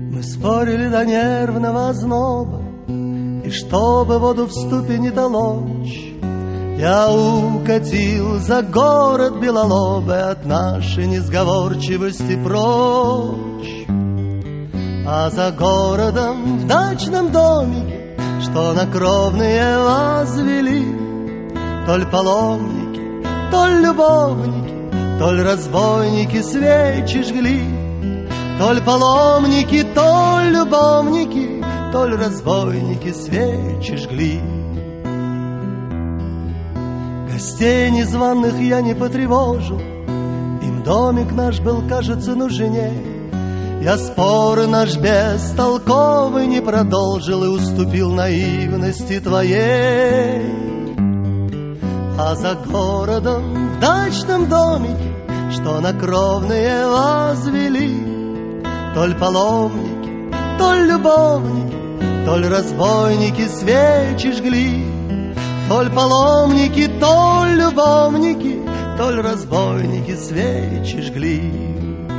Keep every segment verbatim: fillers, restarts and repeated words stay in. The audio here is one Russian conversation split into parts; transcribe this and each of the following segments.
Мы спорили до нервного озноба, и чтобы воду в ступе не толочь, я укатил за город белолобый от нашей несговорчивости прочь. А за городом в дачном домике, что на кровные возвели, толь паломники, толь любовники, толь разбойники свечи жгли. Толь паломники, толь любовники, толь разбойники свечи жгли. Гостей незваных я не потревожил, им домик наш был, кажется, нужней. Я споры наш бестолковый не продолжил и уступил наивности твоей. А за городом в дачном домике, что на кровные возвели, толь паломники, толь любовники, толь разбойники свечи жгли. Толь паломники, толь любовники, толь разбойники свечи жгли.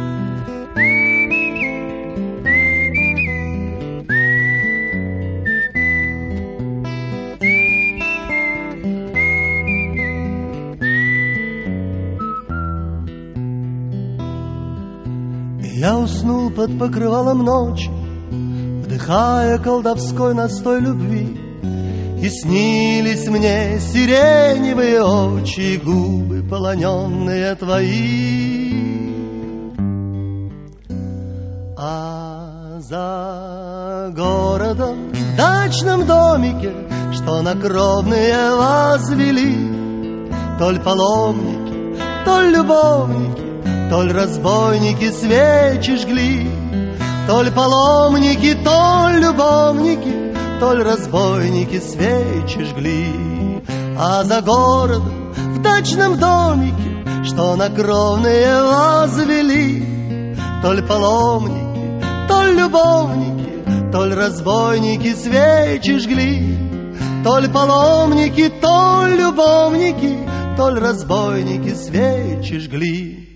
Я уснул под покрывалом ночи, вдыхая колдовской настой любви, и снились мне сиреневые очи и губы, полоненные твои. А за городом в дачном домике, что на кровные возвели, толь паломники, толь любовники, толь разбойники свечи жгли. Толь паломники, толь любовники, толь разбойники свечи жгли. А за городом в дачном домике, что на кровные возвели, толь паломники, толь любовники, толь разбойники свечи жгли. Толь паломники, толь любовники, толь разбойники свечи жгли.